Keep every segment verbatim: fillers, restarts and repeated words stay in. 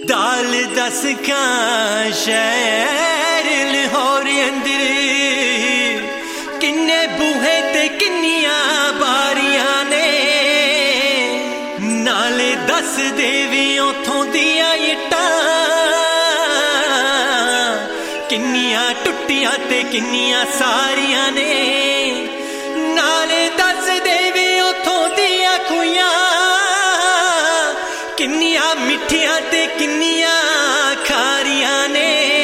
दाल दस का शहर लाहौर अंदर किन्ने बूहे ते किन्नियां बारियां ने नाले दस देवी उथों दियां इट्टां किन्नियां टुट्टियां ते किन्नियां सारियां ने नाले दस देवी उथों दियां खुइयां किन्नियां मिठियां ते किन्नियां खारियां ने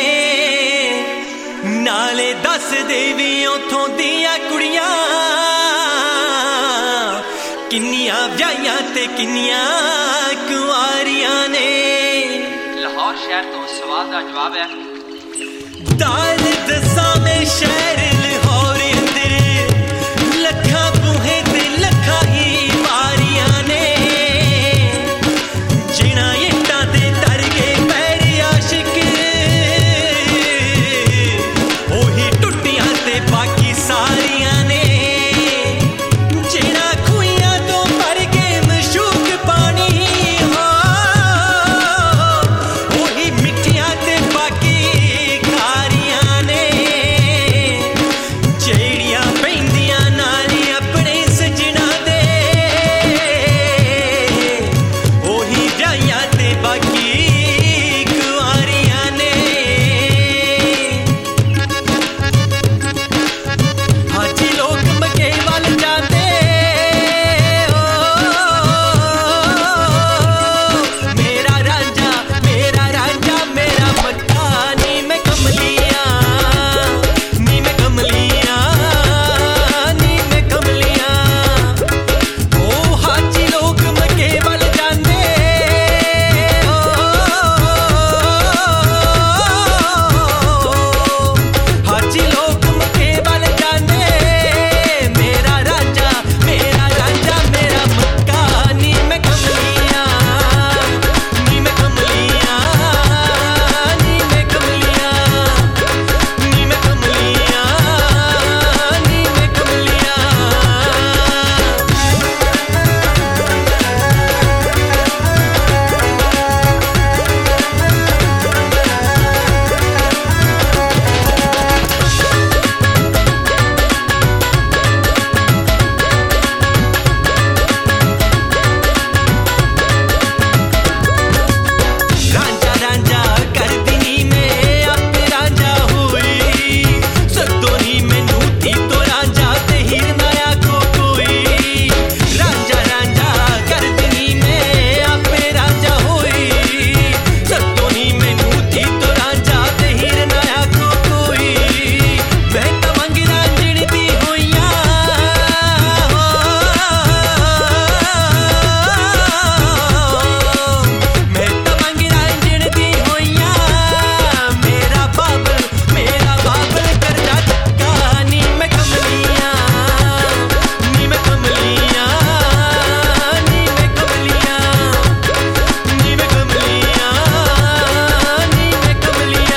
नाले दस देवी उथों दियां कुड़ियां किन्नियां ब्याहियां ते किन्नियां कुआरियां ने। लाहौर शहर तो सवाल का जवाब है दाल दसा में शहर लाहौर अंदर लखा बूहे ते लखा ही बारियां ने जिना इट्टां ते तर गए पैर आशिक ओही टुट्टियां ते बाकी सारियां ने जिना खुइयां तो भर के मशूक पानी हो ओही मिठियां ते बाकी खारियां ने जेड़ियां पैंदियां नाली अपने सजना दे ओही ब्याहियां ते बाकी कुआरियां ने। हाजी लोग मके वल जाते मेरा रांझा मेरा रांझा मेरा मक्का नी मैं कमलियां नी मैं कमलियां नी मैं कमलियां ओ हाजी लोग मके वल जाते हाजी लोग मके वल जाते मेरा रांझा मेरा रांझा मेरा मक्का नी मैं कमलियां नी मैं कमलियां नी मैं कमलियां नी मैं कमलियां नी मैं कमलियां। रांझा रांझा कर दिनी में आप रांझा हुई सदोनी मैनू थी तो रांझा ते हिरनाया को कोई रांझा रांझा कर दिनी में आप रांझा हुई सदोनी मैनू थी तो रांझा ते हिरनाया को कोई मैं तो मंग रांझण दी होइयां मैं तो मंग रांझण दी होइयां मेरा बाबल मेरा बाबल कर जा चक्का नी मैं कमलियां नी मैं कमलियां नी मैं कमलियां नी मैं कमलियां नी मैं कमलियां।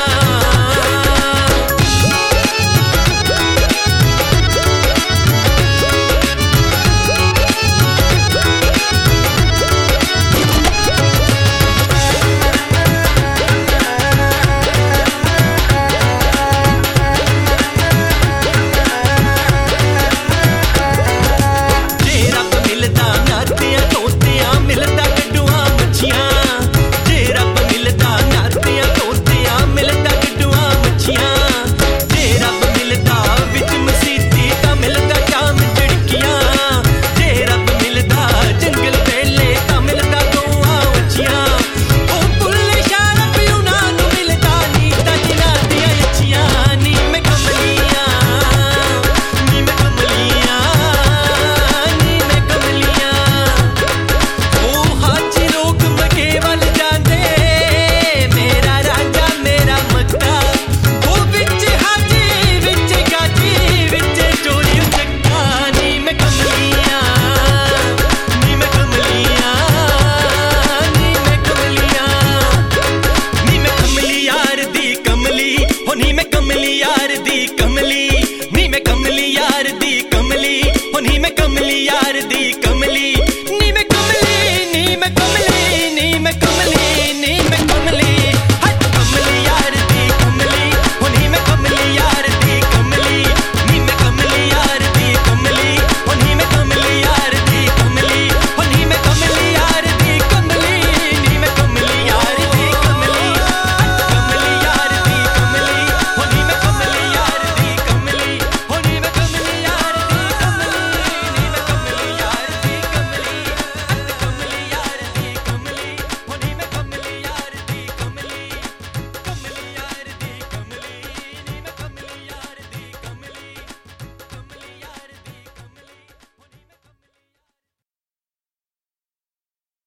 जे रब मिलदा नातियां तोतियां मिलदा गड्डुआं मच्छियां जे रब मिलदा नातियां तोतियां मिलदा गड्डुआं मच्छियां जे रब मिलदा विच मसीती तां मिलदा जाम झड़कियां जे रब मिलदा जंगल बेले तां मिलदा गौआं वच्छियां ओ बुल्ले शाह रब उन्हां नूं मिलदा नी तां जिन्हां दियां अच्छियां नी मैं कमलियां नी मैं कमलियां नी मैं कमलियां ओ हाजी लोग मके वल जांदे मेरा रांझा मेरा मक्का ओ विच हाजी विच गाजी विच चोरी चक्का नी मैं कमलियां नी मैं कमलियां नी मैं कमलियां नी मैं कमली यार दी कमली हो नी मैं कमली यार दी कमली नी मैं कमली यार दी कमली हो नी मैं कमली यार दी कमली नी मैं कमली नी मैं कमली नी मैं कमली